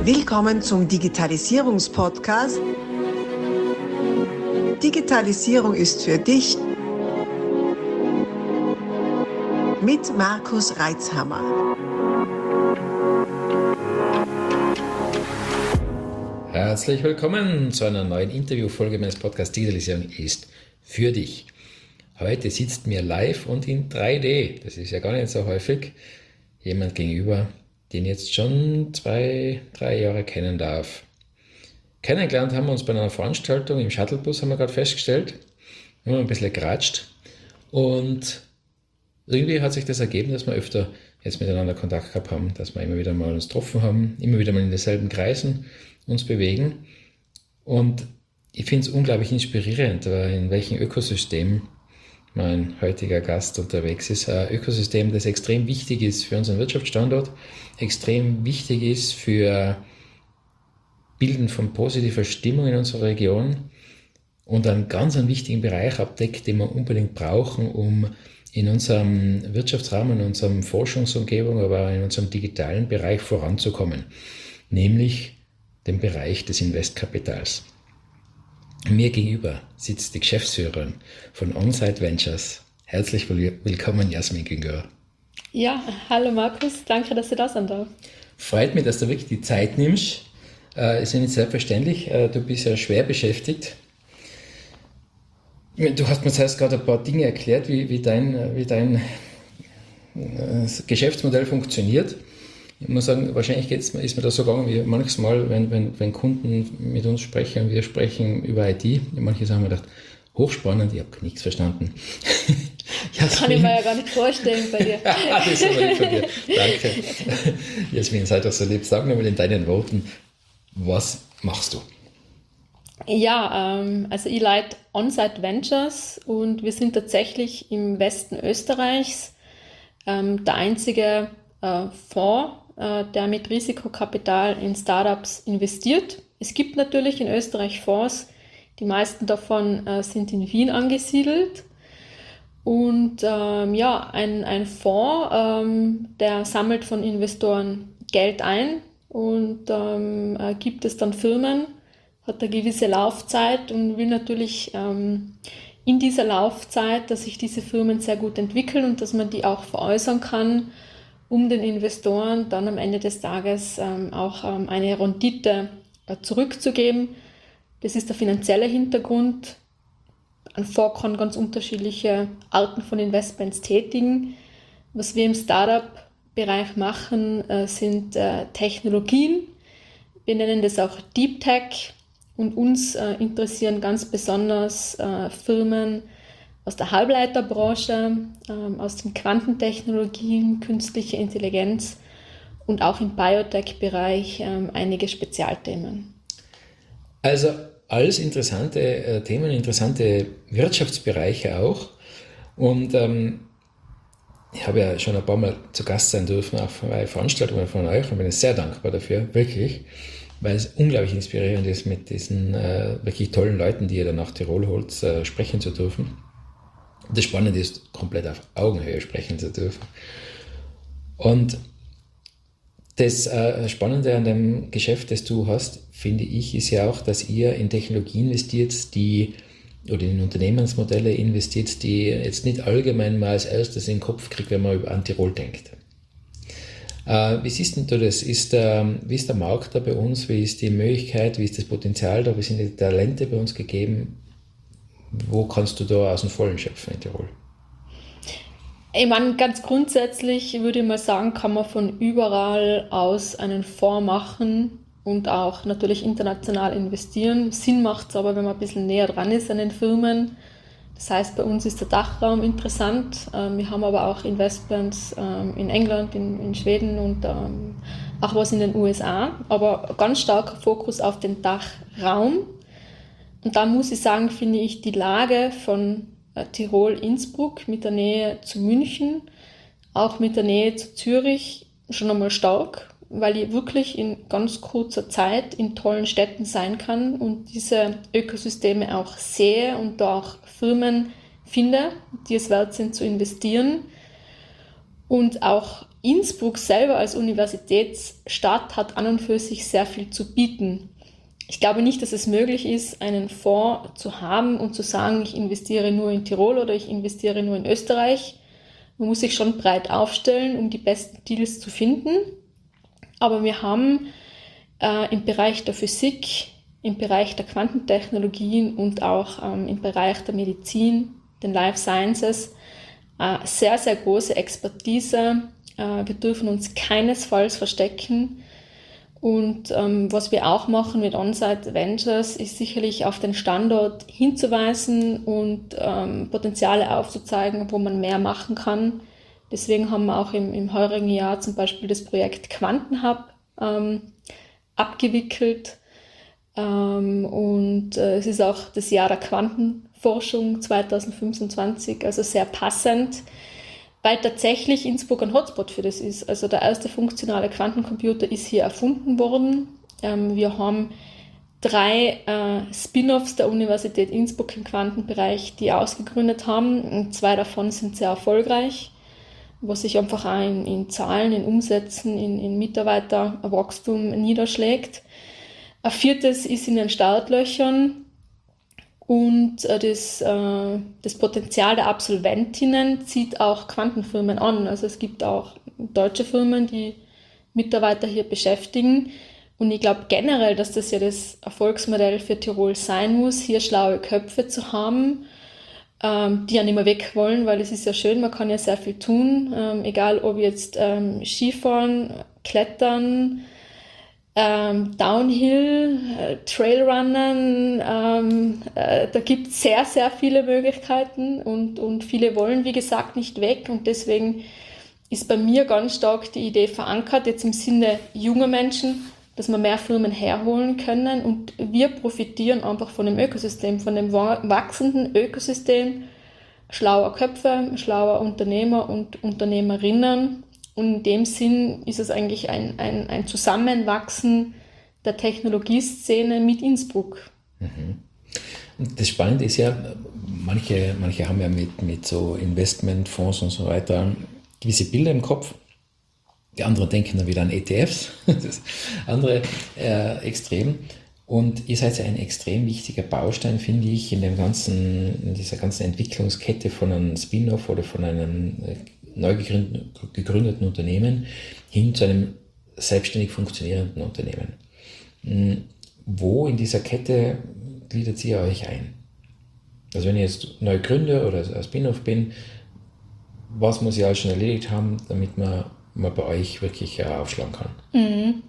Willkommen zum Digitalisierungspodcast. Digitalisierung ist für dich mit Markus Reitzhammer. Herzlich willkommen zu einer neuen Interviewfolge meines Podcasts Digitalisierung ist für dich. Heute sitzt mir live und in 3D, das ist ja gar nicht so häufig, jemand gegenüber, den ich jetzt schon 2-3 Jahre kennen darf. Kennengelernt haben wir uns bei einer Veranstaltung im Shuttlebus, haben wir gerade festgestellt. Wir haben ein bisschen geratscht und irgendwie hat sich das ergeben, dass wir öfter jetzt miteinander Kontakt gehabt haben, dass wir immer wieder mal uns getroffen haben, immer wieder mal in denselben Kreisen uns bewegen. Und ich finde es unglaublich inspirierend, in welchem Ökosystem mein heutiger Gast unterwegs ist. Ein Ökosystem, das extrem wichtig ist für unseren Wirtschaftsstandort, extrem wichtig ist für Bilden von positiver Stimmung in unserer Region und einen ganz wichtigen Bereich abdeckt, den wir unbedingt brauchen, um in unserem Wirtschaftsrahmen, in unserem Forschungsumgebung, aber in unserem digitalen Bereich voranzukommen, nämlich den Bereich des Investkapitals. Mir gegenüber sitzt die Geschäftsführerin von OnSite Ventures. Herzlich willkommen, Jasmin Güngör. Ja, hallo Markus, danke, dass du da sein darfst. Freut mich, dass du wirklich die Zeit nimmst. Ist ja nicht selbstverständlich, du bist ja schwer beschäftigt. Du hast mir zuerst gerade ein paar Dinge erklärt, wie dein Geschäftsmodell funktioniert. Ich muss sagen, wahrscheinlich ist mir das so gegangen wie manches Mal, wenn Kunden mit uns sprechen und wir sprechen über IT. Manche haben mir gedacht, hochspannend, ich habe nichts verstanden. Das kann ich mir ja gar nicht vorstellen bei dir. Das ist aber lieb von dir. Danke. Jasmin, sei doch so lieb. Sag mir mal in deinen Worten, was machst du? Ja, also ich leite OnSite Ventures und wir sind tatsächlich im Westen Österreichs der einzige Fonds, der mit Risikokapital in Startups investiert. Es gibt natürlich in Österreich Fonds, die meisten davon sind in Wien angesiedelt. Und ein Fonds, der sammelt von Investoren Geld ein und gibt es dann Firmen, hat eine gewisse Laufzeit und will natürlich in dieser Laufzeit, dass sich diese Firmen sehr gut entwickeln und dass man die auch veräußern kann, um den Investoren dann am Ende des Tages auch eine Rendite zurückzugeben. Das ist der finanzielle Hintergrund. Ein Fonds kann ganz unterschiedliche Arten von Investments tätigen. Was wir im Startup-Bereich machen, sind Technologien. Wir nennen das auch Deep Tech und uns interessieren ganz besonders Firmen aus der Halbleiterbranche, aus den Quantentechnologien, künstliche Intelligenz und auch im Biotech-Bereich einige Spezialthemen. Also alles interessante Themen, interessante Wirtschaftsbereiche auch. Und ich habe ja schon ein paar Mal zu Gast sein dürfen, auch bei Veranstaltungen von euch, und bin sehr dankbar dafür, wirklich, weil es unglaublich inspirierend ist, mit diesen wirklich tollen Leuten, die ihr dann nach Tirol holt, sprechen zu dürfen. Das Spannende ist, komplett auf Augenhöhe sprechen zu dürfen. Und das Spannende an dem Geschäft, das du hast, finde ich, ist ja auch, dass ihr in Technologie investiert, oder in Unternehmensmodelle investiert, die jetzt nicht allgemein mal als erstes in den Kopf kriegt, wenn man an Tirol denkt. Wie siehst denn du das? Wie ist der Markt da bei uns? Wie ist die Möglichkeit? Wie ist das Potenzial da? Wie sind die Talente bei uns gegeben? Wo kannst du da aus dem Vollen schöpfen in Tirol? Ich meine, ganz grundsätzlich würde ich mal sagen, kann man von überall aus einen Fonds machen und auch natürlich international investieren. Sinn macht es aber, wenn man ein bisschen näher dran ist an den Firmen. Das heißt, bei uns ist der Dachraum interessant. Wir haben aber auch Investments in England, in Schweden und auch was in den USA. Aber ganz starker Fokus auf den Dachraum. Und da muss ich sagen, finde ich die Lage von Tirol-Innsbruck mit der Nähe zu München, auch mit der Nähe zu Zürich schon einmal stark, weil ich wirklich in ganz kurzer Zeit in tollen Städten sein kann und diese Ökosysteme auch sehe und da auch Firmen finde, die es wert sind zu investieren. Und auch Innsbruck selber als Universitätsstadt hat an und für sich sehr viel zu bieten. Ich glaube nicht, dass es möglich ist, einen Fonds zu haben und zu sagen, ich investiere nur in Tirol oder ich investiere nur in Österreich. Man muss sich schon breit aufstellen, um die besten Deals zu finden. Aber wir haben im Bereich der Physik, im Bereich der Quantentechnologien und auch im Bereich der Medizin, den Life Sciences, sehr, sehr große Expertise. Wir dürfen uns keinesfalls verstecken. Und was wir auch machen mit On-Site Ventures, ist sicherlich auf den Standort hinzuweisen und Potenziale aufzuzeigen, wo man mehr machen kann. Deswegen haben wir auch im heurigen Jahr zum Beispiel das Projekt Quantenhub abgewickelt. Und es ist auch das Jahr der Quantenforschung 2025, also sehr passend, weil tatsächlich Innsbruck ein Hotspot für das ist. Also der erste funktionale Quantencomputer ist hier erfunden worden. Wir haben 3 Spin-offs der Universität Innsbruck im Quantenbereich, die ausgegründet haben. Und 2 davon sind sehr erfolgreich, was sich einfach auch in Zahlen, in Umsätzen, in Mitarbeiterwachstum niederschlägt. Ein 4. ist in den Startlöchern. Und das Potenzial der Absolventinnen zieht auch Quantenfirmen an. Also es gibt auch deutsche Firmen, die Mitarbeiter hier beschäftigen. Und ich glaube generell, dass das ja das Erfolgsmodell für Tirol sein muss, hier schlaue Köpfe zu haben, die ja nicht mehr weg wollen, weil es ist ja schön, man kann ja sehr viel tun, egal ob jetzt Skifahren, Klettern, Downhill, Trailrunnen, da gibt es sehr, sehr viele Möglichkeiten und viele wollen, wie gesagt, nicht weg und deswegen ist bei mir ganz stark die Idee verankert, jetzt im Sinne junger Menschen, dass wir mehr Firmen herholen können und wir profitieren einfach von dem Ökosystem, von dem wachsenden Ökosystem schlauer Köpfe, schlauer Unternehmer und Unternehmerinnen. Und in dem Sinn ist es eigentlich ein Zusammenwachsen der Technologieszene mit Innsbruck. Mhm. Und das Spannende ist ja, manche haben ja mit so Investmentfonds und so weiter gewisse Bilder im Kopf. Die anderen denken dann wieder an ETFs, das andere extrem. Und ihr seid ja ein extrem wichtiger Baustein, finde ich, in dieser ganzen Entwicklungskette von einem Spin-off oder von einem neu gegründeten Unternehmen hin zu einem selbstständig funktionierenden Unternehmen. Wo in dieser Kette gliedert ihr euch ein? Also wenn ich jetzt neu gründe oder ein Spin-off bin, was muss ich alles schon erledigt haben, damit man bei euch wirklich aufschlagen kann?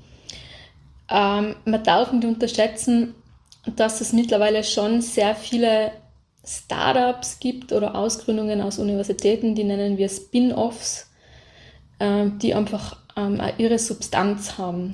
Man darf nicht unterschätzen, dass es mittlerweile schon sehr viele Startups gibt oder Ausgründungen aus Universitäten, die nennen wir Spin-offs, die einfach ihre Substanz haben.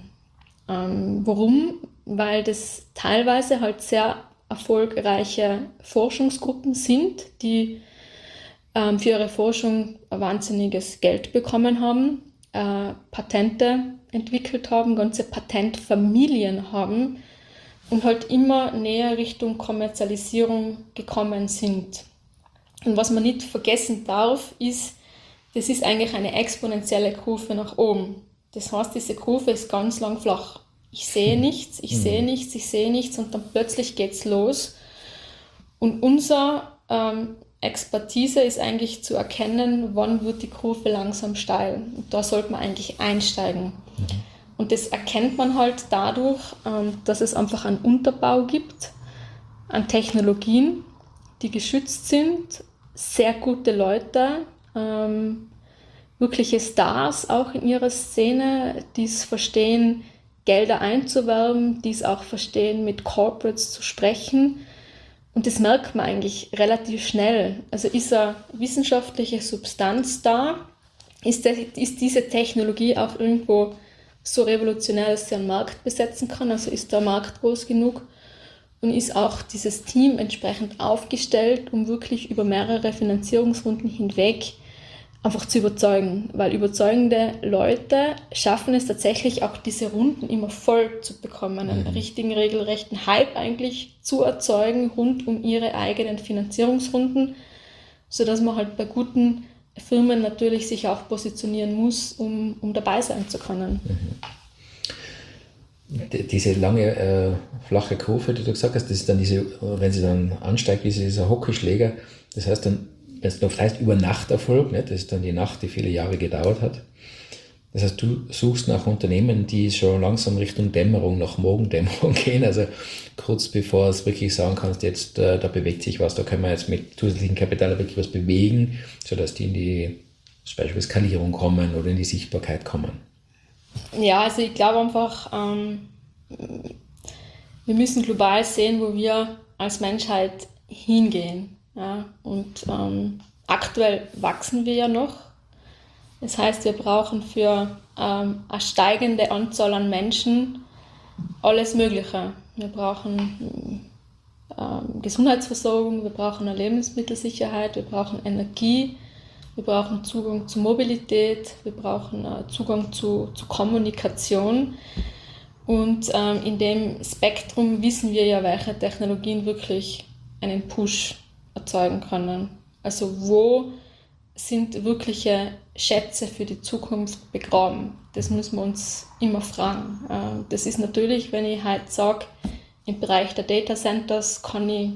Warum? Weil das teilweise halt sehr erfolgreiche Forschungsgruppen sind, die für ihre Forschung ein wahnsinniges Geld bekommen haben, Patente entwickelt haben, ganze Patentfamilien haben und halt immer näher Richtung Kommerzialisierung gekommen sind. Und was man nicht vergessen darf, ist, das ist eigentlich eine exponentielle Kurve nach oben. Das heißt, diese Kurve ist ganz lang flach. Ich sehe nichts, ich sehe nichts, ich sehe nichts und dann plötzlich geht's los. Und unser Expertise ist eigentlich zu erkennen, wann wird die Kurve langsam steil. Und da sollte man eigentlich einsteigen. Und das erkennt man halt dadurch, dass es einfach einen Unterbau gibt an Technologien, die geschützt sind, sehr gute Leute, wirkliche Stars auch in ihrer Szene, die es verstehen, Gelder einzuwerben, die es auch verstehen, mit Corporates zu sprechen. Und das merkt man eigentlich relativ schnell. Also ist eine wissenschaftliche Substanz da? Ist diese Technologie auch irgendwo so revolutionär, dass sie einen Markt besetzen kann? Also ist der Markt groß genug? Und ist auch dieses Team entsprechend aufgestellt, um wirklich über mehrere Finanzierungsrunden hinweg einfach zu überzeugen? Weil überzeugende Leute schaffen es tatsächlich auch, diese Runden immer voll zu bekommen, einen richtigen, regelrechten Hype eigentlich zu erzeugen rund um ihre eigenen Finanzierungsrunden, sodass man halt bei guten Firmen natürlich sich auch positionieren muss, um dabei sein zu können. Diese lange flache Kurve, die du gesagt hast, das ist dann wenn sie dann ansteigt, ist dieser Hockeyschläger. Das heißt dann, wenn es noch heißt, über Nachterfolg, ne? Das ist dann die Nacht, die viele Jahre gedauert hat. Das heißt, du suchst nach Unternehmen, die schon langsam Richtung Dämmerung, nach Morgendämmerung gehen, also kurz bevor es wirklich sagen kannst, jetzt da bewegt sich was, da können wir jetzt mit zusätzlichem Kapital wirklich was bewegen, sodass die in die zum Beispiel Skalierung kommen oder in die Sichtbarkeit kommen. Ja, also ich glaube einfach, wir müssen global sehen, wo wir als Menschheit hingehen. Ja? Und aktuell wachsen wir ja noch. Das heißt, wir brauchen für eine steigende Anzahl an Menschen alles Mögliche. Wir brauchen Gesundheitsversorgung, wir brauchen eine Lebensmittelsicherheit, wir brauchen Energie, wir brauchen Zugang zu Mobilität, wir brauchen Zugang zu Kommunikation. Und in dem Spektrum wissen wir ja, welche Technologien wirklich einen Push erzeugen können. Also wo sind wirkliche Schätze für die Zukunft begraben? Das müssen wir uns immer fragen. Das ist natürlich, wenn ich heute sage, im Bereich der Data Centers kann ich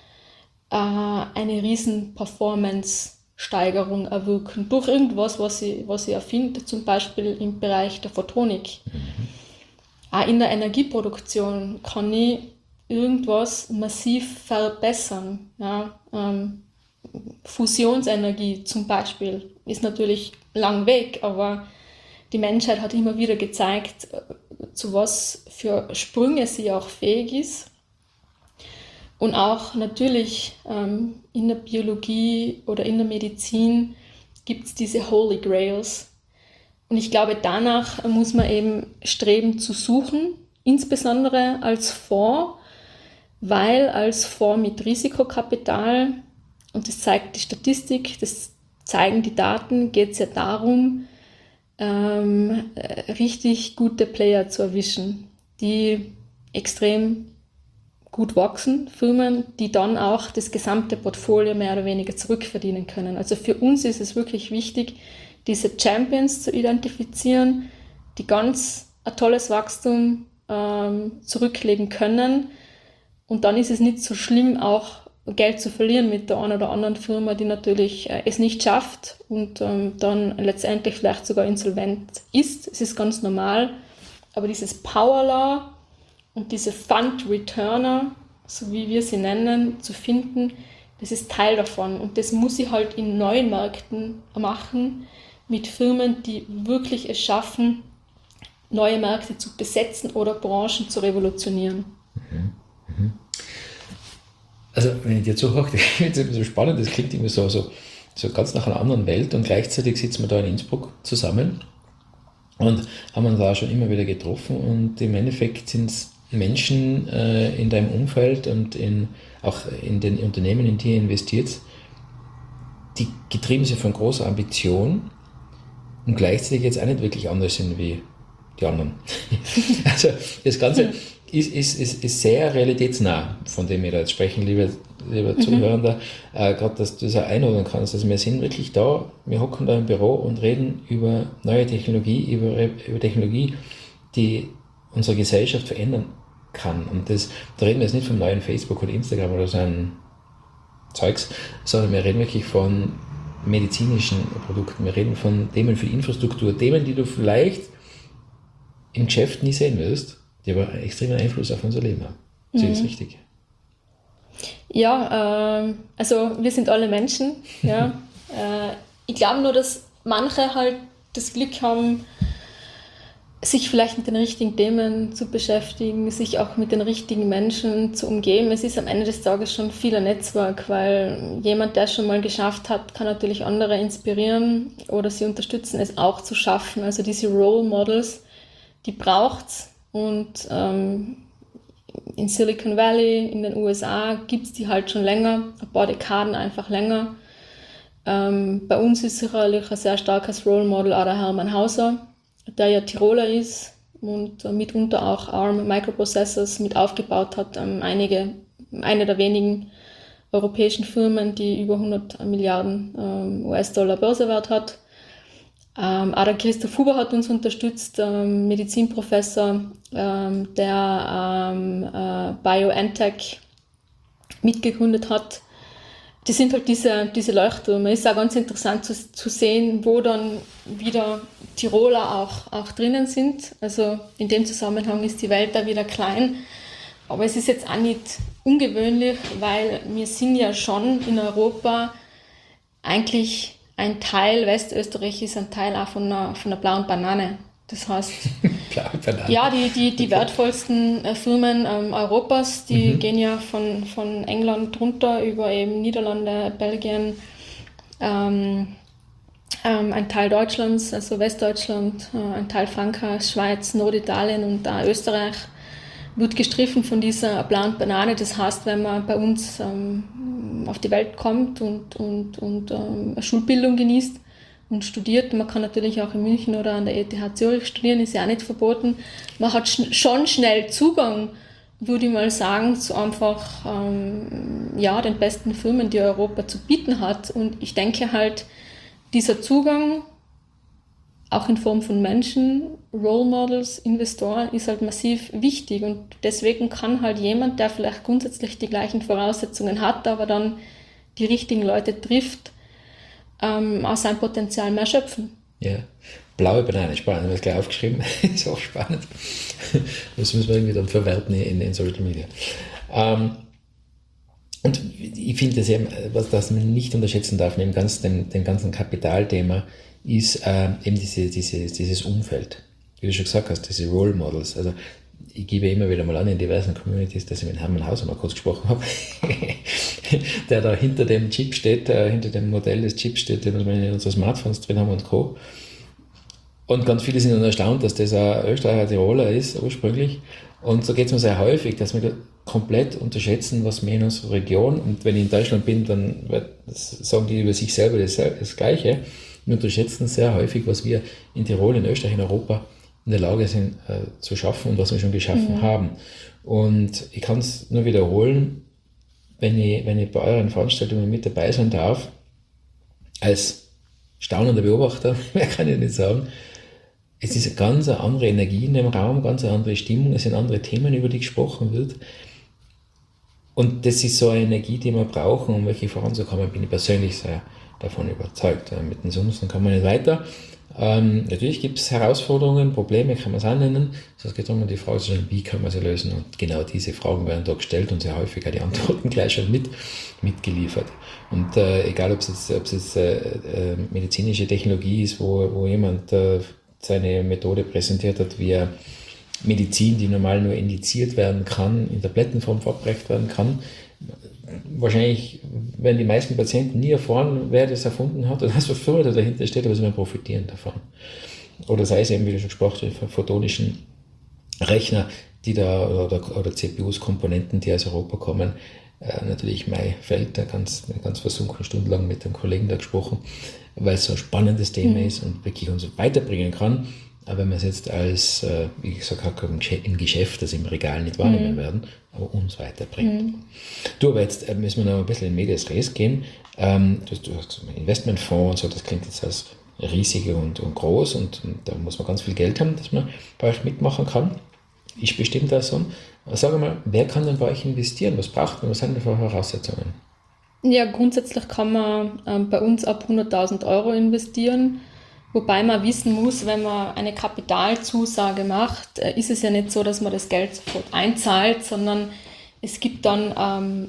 eine riesen Performance-Steigerung erwirken durch irgendwas, was ich erfinde, zum Beispiel im Bereich der Photonik. Auch in der Energieproduktion kann ich irgendwas massiv verbessern. Ja, Fusionsenergie zum Beispiel ist natürlich lang weg, aber die Menschheit hat immer wieder gezeigt, zu was für Sprünge sie auch fähig ist. Und auch natürlich in der Biologie oder in der Medizin gibt es diese Holy Grails. Und ich glaube, danach muss man eben streben zu suchen, insbesondere als Fonds, weil als Fonds mit Risikokapital, und das zeigt die Statistik, das zeigen die Daten, geht es ja darum, richtig gute Player zu erwischen, die extrem gut wachsen, Firmen, die dann auch das gesamte Portfolio mehr oder weniger zurückverdienen können. Also für uns ist es wirklich wichtig, diese Champions zu identifizieren, die ganz ein tolles Wachstum zurücklegen können. Und dann ist es nicht so schlimm, auch Geld zu verlieren mit der einen oder anderen Firma, die natürlich es nicht schafft und dann letztendlich vielleicht sogar insolvent ist. Es ist ganz normal, aber dieses Power Law und diese Fund Returner, so wie wir sie nennen, zu finden, das ist Teil davon. Und das muss ich halt in neuen Märkten machen, mit Firmen, die wirklich es schaffen, neue Märkte zu besetzen oder Branchen zu revolutionieren. Also wenn ich dir zuhöre, das ist immer so spannend, das klingt immer so ganz nach einer anderen Welt, und gleichzeitig sitzen wir da in Innsbruck zusammen und haben uns da schon immer wieder getroffen, und im Endeffekt sind es Menschen in deinem Umfeld und auch in den Unternehmen, in die ihr investiert, die getrieben sind von großer Ambition und gleichzeitig jetzt auch nicht wirklich anders sind wie die anderen. Also das Ganze ist sehr realitätsnah, von dem wir da jetzt sprechen, lieber Zuhörender, gerade, dass du das auch einordnen kannst. Also wir sind wirklich da, wir hocken da im Büro und reden über neue Technologie, über Technologie, die unsere Gesellschaft verändern kann. Und da reden wir jetzt nicht vom neuen Facebook oder Instagram oder so ein Zeugs, sondern wir reden wirklich von medizinischen Produkten, wir reden von Themen für die Infrastruktur, Themen, die du vielleicht im Geschäft nie sehen wirst, die aber einen extremen Einfluss auf unser Leben haben. Das ist richtig. Ja, also wir sind alle Menschen. Ja. Ich glaube nur, dass manche halt das Glück haben, sich vielleicht mit den richtigen Themen zu beschäftigen, sich auch mit den richtigen Menschen zu umgeben. Es ist am Ende des Tages schon viel ein Netzwerk, weil jemand, der es schon mal geschafft hat, kann natürlich andere inspirieren oder sie unterstützen, es auch zu schaffen. Also diese Role Models, die braucht's, und in Silicon Valley, in den USA gibt es die halt schon länger, ein paar Dekaden einfach länger. Bei uns ist sicherlich ein sehr starkes Role Model auch der Hermann Hauser, der ja Tiroler ist und mitunter auch ARM Microprocessors mit aufgebaut hat, eine der wenigen europäischen Firmen, die über 100 Milliarden US-Dollar Börsewert hat. Auch der Christoph Huber hat uns unterstützt, Medizinprofessor, der BioNTech mitgegründet hat. Das sind halt diese Leuchttürme. Es ist auch ganz interessant zu sehen, wo dann wieder Tiroler auch drinnen sind. Also in dem Zusammenhang ist die Welt da wieder klein. Aber es ist jetzt auch nicht ungewöhnlich, weil wir sind ja schon in Europa eigentlich ein Teil, Westösterreich ist ein Teil auch von einer blauen Banane. Das heißt, ja, die wertvollsten Firmen Europas, die gehen ja von England runter über eben Niederlande, Belgien, ein Teil Deutschlands, also Westdeutschland, ein Teil Frankreichs, Schweiz, Norditalien und auch Österreich wird gestriffen von dieser blauen Banane. Das heißt, wenn man bei uns auf die Welt kommt und eine Schulbildung genießt und studiert, man kann natürlich auch in München oder an der ETH Zürich studieren, ist ja auch nicht verboten. Man hat schon schnell Zugang, würde ich mal sagen, zu einfach den besten Firmen, die Europa zu bieten hat. Und ich denke halt, dieser Zugang, auch in Form von Menschen, Role Models, Investoren, ist halt massiv wichtig. Und deswegen kann halt jemand, der vielleicht grundsätzlich die gleichen Voraussetzungen hat, aber dann die richtigen Leute trifft, aus seinem Potenzial mehr schöpfen. Ja, blaue Banane, spannend, habe ich gleich aufgeschrieben, ist auch spannend. Das müssen wir irgendwie dann verwerten in Social Media. Und ich finde das eben, was man nicht unterschätzen darf, neben dem ganzen Kapitalthema, ist eben dieses Umfeld. Wie du schon gesagt hast, diese Role Models. Also ich gebe immer wieder mal an in diversen Communities, dass ich mit Hermann Hauser mal kurz gesprochen habe, der da hinter dem Chip steht, hinter dem Modell des Chips steht, den wir in unseren Smartphones drin haben und Co. Und ganz viele sind dann erstaunt, dass das ein Österreicher Tiroler ist, ursprünglich. Und so geht es mir sehr häufig, dass wir komplett unterschätzen, was wir in unserer Region, und wenn ich in Deutschland bin, dann sagen die über sich selber das Gleiche. Wir unterschätzen sehr häufig, was wir in Tirol, in Österreich, in Europa in der Lage sind zu schaffen und was wir schon geschaffen haben. Und ich kann es nur wiederholen, wenn ich bei euren Veranstaltungen mit dabei sein darf, als staunender Beobachter, mehr kann ich nicht sagen, es ist eine ganz andere Energie in dem Raum, ganz eine andere Stimmung, es sind andere Themen, über die gesprochen wird. Und das ist so eine Energie, die wir brauchen, um wirklich voranzukommen, bin ich persönlich sehr davon überzeugt. Mit den Sonst kann man nicht weiter. Natürlich gibt es Herausforderungen, Probleme, kann man es auch nennen. Es geht darum, die Frage zu stellen, wie kann man sie lösen? Und genau diese Fragen werden da gestellt und sehr häufig auch die Antworten gleich schon mitgeliefert. Und egal, ob es jetzt medizinische Technologie ist, wo jemand seine Methode präsentiert hat, wie Medizin, die normal nur indiziert werden kann, in Tablettenform verabreicht werden kann. Wahrscheinlich werden die meisten Patienten nie erfahren, wer das erfunden hat oder was für Firma dahinter steht, aber sie werden profitieren davon. Oder sei es eben, wie du schon gesprochen hast, photonischen Rechner, die da oder CPUs, Komponenten, die aus Europa kommen. Natürlich mein Feld, da ganz versunken, stundenlang mit dem Kollegen da gesprochen, weil es so ein spannendes Thema ist und wirklich uns weiterbringen kann. Aber wenn wir es jetzt als, wie gesagt habe, im Geschäft, das im Regal nicht wahrnehmen werden, aber uns weiterbringt. Du, aber jetzt müssen wir noch ein bisschen in Medias Res gehen. Du hast einen Investmentfonds und so, das klingt jetzt als riesig und groß und da muss man ganz viel Geld haben, dass man bei euch mitmachen kann. Ist bestimmt auch so. Sag mal, wer kann denn bei euch investieren? Was braucht man? Was sind denn für Voraussetzungen? Ja, grundsätzlich kann man bei uns ab 100.000 Euro investieren. Wobei man wissen muss, wenn man eine Kapitalzusage macht, ist es ja nicht so, dass man das Geld sofort einzahlt, sondern es gibt dann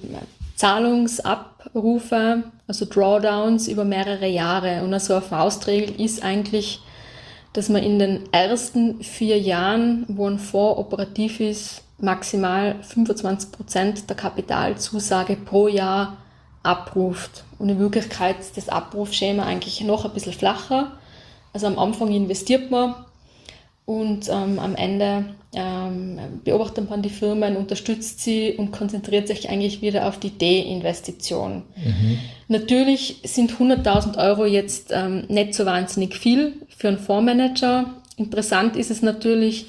Zahlungsabrufe, also Drawdowns über mehrere Jahre. Und also eine Faustregel ist eigentlich, dass man in den ersten 4 Jahren, wo ein Fonds operativ ist, maximal 25% der Kapitalzusage pro Jahr abruft. Und in Wirklichkeit ist das Abrufschema eigentlich noch ein bisschen flacher. Also am Anfang investiert man und am Ende beobachtet man die Firmen, unterstützt sie und konzentriert sich eigentlich wieder auf die Deinvestition. Natürlich sind 100.000 Euro jetzt nicht so wahnsinnig viel für einen Fondsmanager. Interessant ist es natürlich,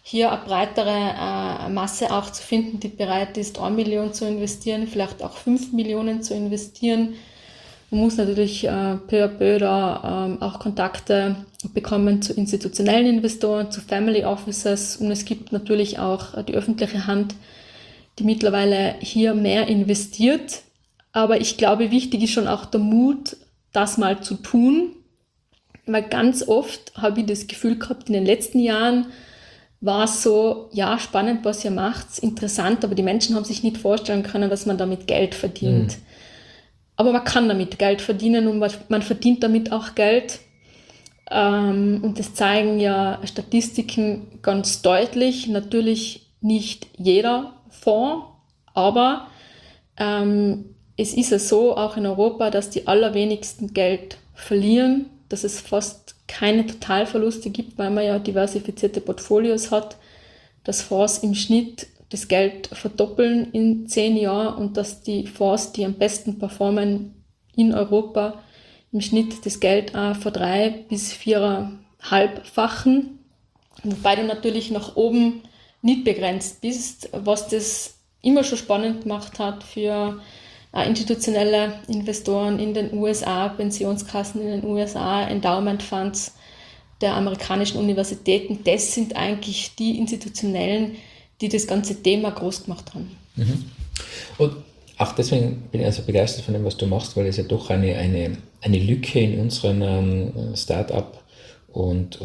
hier eine breitere Masse auch zu finden, die bereit ist, 1 Million zu investieren, vielleicht auch 5 Millionen zu investieren. Man muss natürlich peu à peu da auch Kontakte bekommen zu institutionellen Investoren, zu Family Offices, und es gibt natürlich auch die öffentliche Hand, die mittlerweile hier mehr investiert. Aber ich glaube, wichtig ist schon auch der Mut, das mal zu tun, weil ganz oft habe ich das Gefühl gehabt, in den letzten Jahren war es so, ja, spannend, was ihr macht, interessant, aber die Menschen haben sich nicht vorstellen können, dass man damit Geld verdient. Aber man kann damit Geld verdienen und man verdient damit auch Geld. Und das zeigen ja Statistiken ganz deutlich. Natürlich nicht jeder Fonds, aber es ist ja so, auch in Europa, dass die allerwenigsten Geld verlieren, dass es fast keine Totalverluste gibt, weil man ja diversifizierte Portfolios hat, dass Fonds im Schnitt das Geld verdoppeln in 10 Jahren und dass die Fonds, die am besten performen in Europa, im Schnitt das Geld auch ver3- bis 4,5-fachen, wobei du natürlich nach oben nicht begrenzt bist, was das immer schon spannend gemacht hat für institutionelle Investoren in den USA, Pensionskassen in den USA, Endowment Funds der amerikanischen Universitäten. Das sind eigentlich die Institutionellen, die das ganze Thema groß gemacht haben. Und auch deswegen bin ich also begeistert von dem, was du machst, weil es ja doch eine Lücke in unserem Start-up und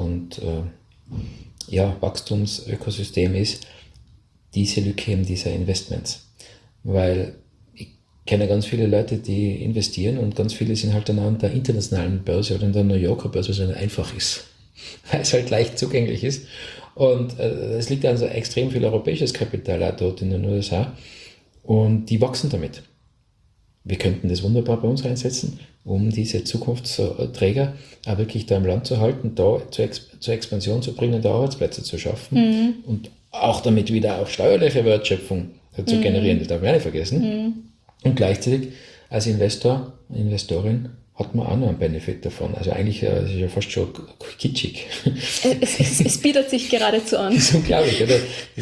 Wachstumsökosystem ist, diese Lücke eben dieser Investments. Weil ich kenne ganz viele Leute, die investieren, und ganz viele sind halt dann an der internationalen Börse oder an der New Yorker Börse, was dann einfach ist, weil es halt leicht zugänglich ist. Und es liegt also extrem viel europäisches Kapital auch dort in den USA, und die wachsen damit. Wir könnten das wunderbar bei uns einsetzen, um diese Zukunftsträger auch wirklich da im Land zu halten, da zur Expansion zu bringen, da Arbeitsplätze zu schaffen und auch damit wieder auch steuerliche Wertschöpfung zu generieren. Das darf man nicht vergessen. Und gleichzeitig als Investor, Investorin hat man auch noch einen Benefit davon. Also eigentlich ist es ja fast schon kitschig. Es bietet sich geradezu an. Das ist unglaublich, oder?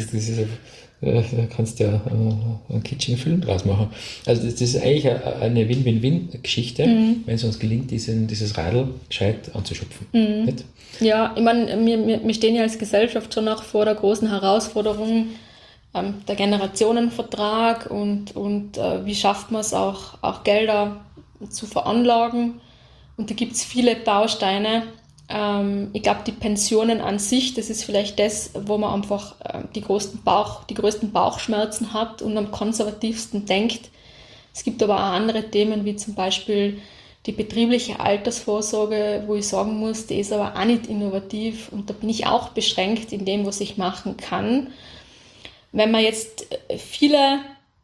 Da kannst du ja einen kitschigen Film draus machen. Also das ist eigentlich eine Win-Win-Win-Geschichte, wenn es uns gelingt, dieses Radl gescheit anzuschupfen. Nicht? Ja, ich meine, wir stehen ja als Gesellschaft schon auch vor der großen Herausforderung, der Generationenvertrag und wie schafft man es auch Gelder zu veranlagen. Und da gibt es viele Bausteine. Ich glaube, die Pensionen an sich, das ist vielleicht das, wo man einfach die größten Bauchschmerzen hat und am konservativsten denkt. Es gibt aber auch andere Themen, wie zum Beispiel die betriebliche Altersvorsorge, wo ich sagen muss, die ist aber auch nicht innovativ, und da bin ich auch beschränkt in dem, was ich machen kann. Wenn man jetzt viele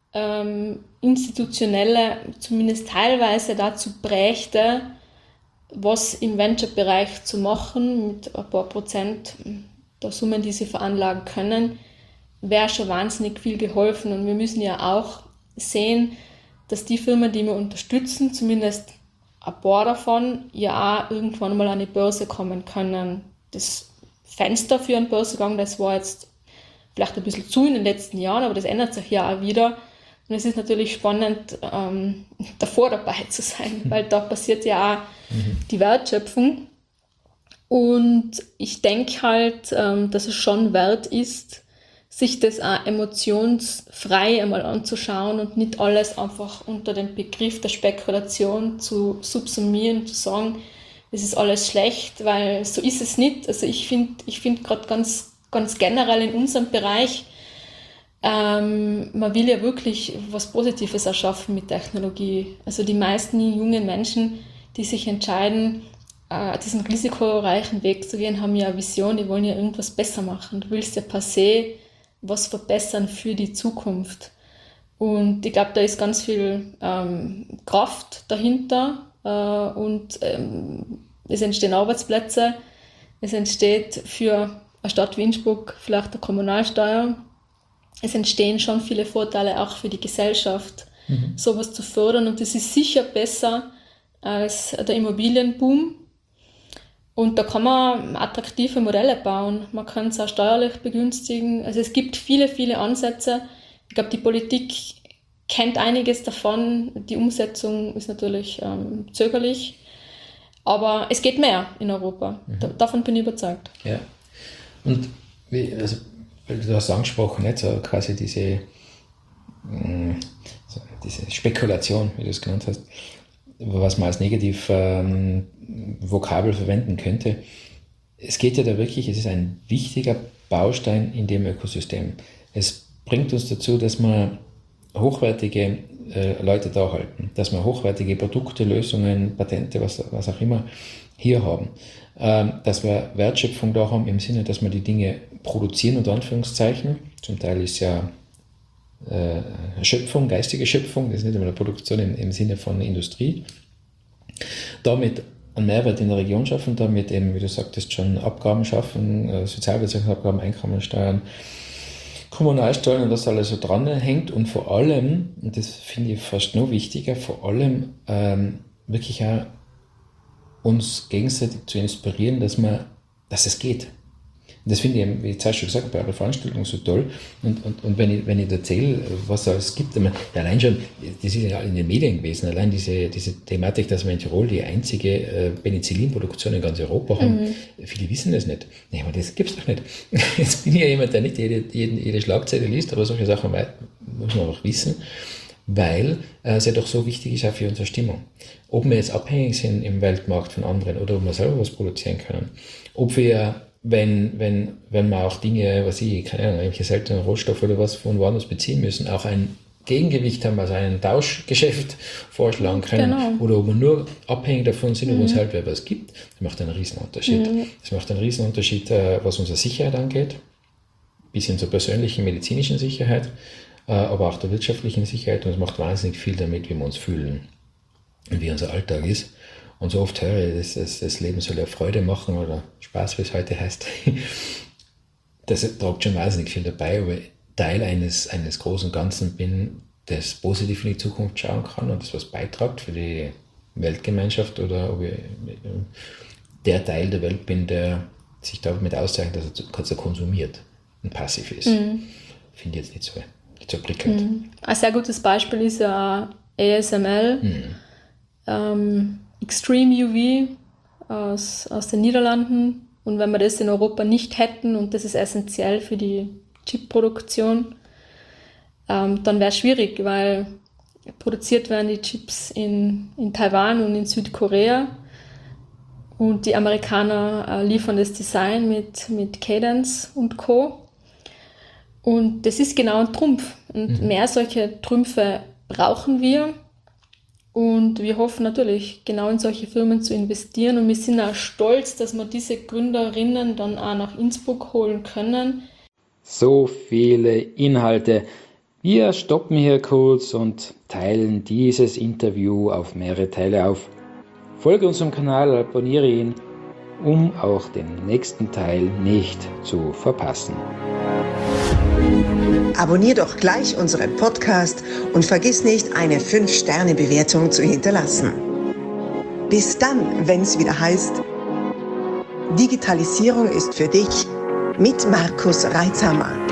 institutionelle, zumindest teilweise dazu brächte, was im Venture-Bereich zu machen, mit ein paar Prozent der Summen, die sie veranlagen können, wäre schon wahnsinnig viel geholfen. Und wir müssen ja auch sehen, dass die Firmen, die wir unterstützen, zumindest ein paar davon, ja auch irgendwann mal an die Börse kommen können. Das Fenster für einen Börsegang, das war jetzt vielleicht ein bisschen zu in den letzten Jahren, aber das ändert sich ja auch wieder. Und es ist natürlich spannend, davor dabei zu sein, weil da passiert ja auch die Wertschöpfung. Und ich denke halt, dass es schon wert ist, sich das auch emotionsfrei einmal anzuschauen und nicht alles einfach unter dem Begriff der Spekulation zu subsumieren, zu sagen, das ist alles schlecht, weil so ist es nicht. Also ich finde gerade ganz generell in unserem Bereich, man will ja wirklich was Positives erschaffen mit Technologie. Also die meisten jungen Menschen, die sich entscheiden, diesen risikoreichen Weg zu gehen, haben ja eine Vision, die wollen ja irgendwas besser machen. Du willst ja per se was verbessern für die Zukunft. Und ich glaube, da ist ganz viel Kraft dahinter, und es entstehen Arbeitsplätze, es entsteht für eine Stadt wie Innsbruck vielleicht eine Kommunalsteuer. Es entstehen schon viele Vorteile auch für die Gesellschaft, sowas zu fördern, und das ist sicher besser als der Immobilienboom. Und da kann man attraktive Modelle bauen. Man kann es auch steuerlich begünstigen. Also es gibt viele, viele Ansätze. Ich glaube, die Politik kennt einiges davon. Die Umsetzung ist natürlich zögerlich. Aber es geht mehr in Europa. Davon bin ich überzeugt. Ja. Und du hast angesprochen, nicht? So quasi diese Spekulation, wie du es genannt hast, was man als negativ Vokabel verwenden könnte. Es geht ja da wirklich, es ist ein wichtiger Baustein in dem Ökosystem. Es bringt uns dazu, dass wir hochwertige Leute da halten, dass wir hochwertige Produkte, Lösungen, Patente, was auch immer hier haben. Dass wir Wertschöpfung da haben im Sinne, dass wir die Dinge produzieren, unter Anführungszeichen. Zum Teil ist ja Schöpfung, geistige Schöpfung, das ist nicht immer eine Produktion im Sinne von Industrie. Damit einen Mehrwert in der Region schaffen, damit eben, wie du sagtest, schon Abgaben schaffen, Sozialversicherungsabgaben, Einkommensteuern, Kommunalsteuern und das alles so dran hängt und vor allem, und das finde ich fast noch wichtiger, vor allem wirklich auch uns gegenseitig zu inspirieren, dass es geht. Und das finde ich, wie ich zuerst schon gesagt habe, bei eurer Veranstaltung so toll. Und wenn ich erzähle, was es alles gibt, allein schon, das ist ja in den Medien gewesen, allein diese Thematik, dass wir in Tirol die einzige Penicillinproduktion in ganz Europa haben. Viele wissen das nicht. Nee, aber das gibt es doch nicht. Jetzt bin ich ja jemand, der nicht jede Schlagzeile liest, aber solche Sachen muss man auch wissen, weil es ja doch so wichtig ist auch für unsere Stimmung. Ob wir jetzt abhängig sind im Weltmarkt von anderen oder ob wir selber was produzieren können. Ob wir, wenn wir auch Dinge, keine Ahnung, irgendwelche seltenen Rohstoffe oder was von woanders beziehen müssen, auch ein Gegengewicht haben, also ein Tauschgeschäft vorschlagen können. Genau. Oder ob wir nur abhängig davon sind, ob uns halt wer was gibt, das macht einen Riesenunterschied. Das macht einen Riesenunterschied, was unsere Sicherheit angeht, bis hin zur persönlichen, medizinischen Sicherheit, aber auch der wirtschaftlichen Sicherheit, und es macht wahnsinnig viel damit, wie wir uns fühlen und wie unser Alltag ist. Und so oft höre ich, das Leben soll ja Freude machen oder Spaß, wie es heute heißt. Das tragt schon wahnsinnig viel dabei, aber ich Teil eines großen Ganzen bin, das positiv in die Zukunft schauen kann und das was beitragt für die Weltgemeinschaft, oder ob ich der Teil der Welt bin, der sich damit auszeichnet, dass er konsumiert und passiv ist. Finde ich jetzt nicht so prickelnd. Ein sehr gutes Beispiel ist ja ASML, Extreme UV aus den Niederlanden. Und wenn wir das in Europa nicht hätten, und das ist essentiell für die Chipproduktion, dann wäre es schwierig, weil produziert werden die Chips in Taiwan und in Südkorea und die Amerikaner liefern das Design mit Cadence und Co. Und das ist genau ein Trumpf. Und mehr solche Trümpfe brauchen wir. Und wir hoffen natürlich, genau in solche Firmen zu investieren. Und wir sind auch stolz, dass wir diese Gründerinnen dann auch nach Innsbruck holen können. So viele Inhalte. Wir stoppen hier kurz und teilen dieses Interview auf mehrere Teile auf. Folge unserem Kanal, abonniere ihn, um auch den nächsten Teil nicht zu verpassen. Abonnier doch gleich unseren Podcast und vergiss nicht, eine 5-Sterne-Bewertung zu hinterlassen. Bis dann, wenn es wieder heißt, Digitalisierung ist für dich mit Markus Reitzhammer.